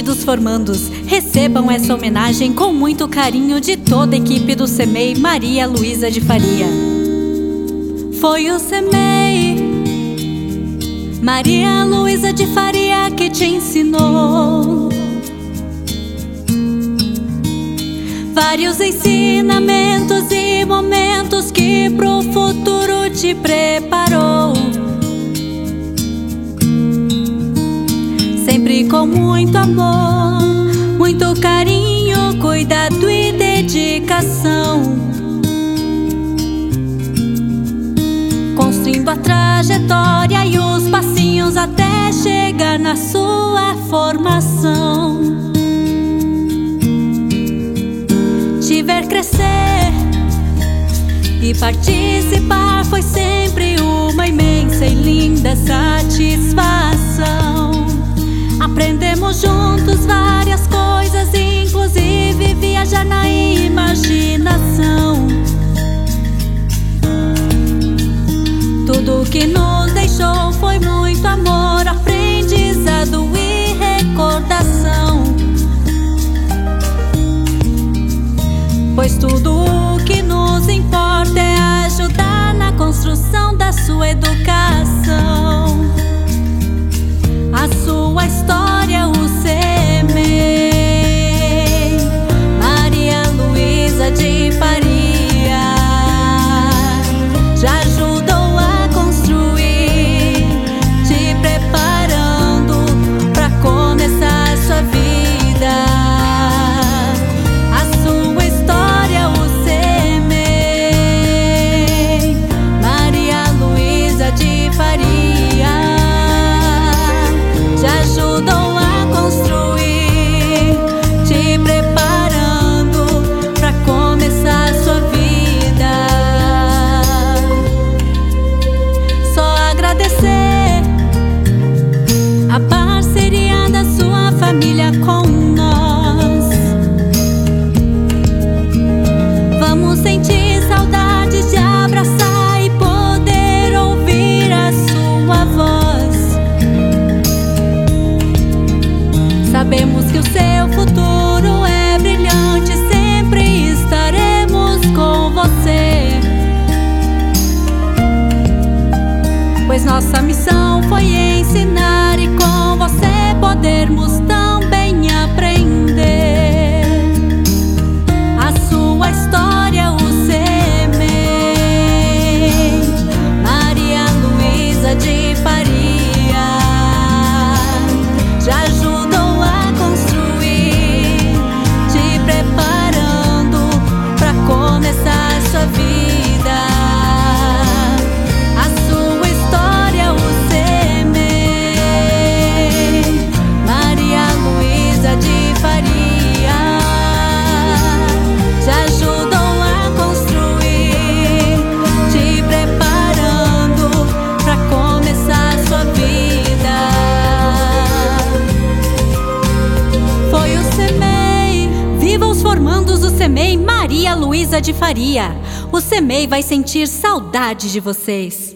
Queridos formandos, recebam essa homenagem com muito carinho de toda a equipe do CEMEI Maria Luísa de Faria. Foi o CEMEI Maria Luísa de Faria que te ensinou vários ensinamentos e momentos que pro futuro te preparou. Sempre com muito amor, muito carinho, cuidado e dedicação, construindo a trajetória e os passinhos até chegar na sua formação. Te ver crescer e participar foi sempre uma imensa e linda satisfação. Aprendemos juntos várias coisas, inclusive viajar na imaginação. Tudo que nos deixou foi muito amor, aprendizado e recordação. Pois tudo o que nos importa é ajudar na construção da sua educação. A sua história, o CEMEI Maria Luísa de Faria já ajudou a construir, te preparando para começar sua vida. A sua história, o CEMEI Maria Luísa de Faria já ajudou a construir, te preparando para começar sua vida. Só agradecer a parceria da sua família com nós. Vamos sentir saudade de abraçar e poder ouvir a sua voz. Sabemos que o seu futuro é brilhante, sempre estaremos com você. Pois nossa missão foi ensinar e com você podermos também aprender. A sua história, o CEMEI Maria Luísa de Faria já ajudou a construir, te preparando para começar sua vida. A sua história, o CEMEI Maria Luísa de Faria já ajudou a construir, te preparando para começar sua vida. Foi o CEMEI. Viva os formandos do CEMEI Maria Luísa de Faria. O CEMEI vai sentir saudade de vocês.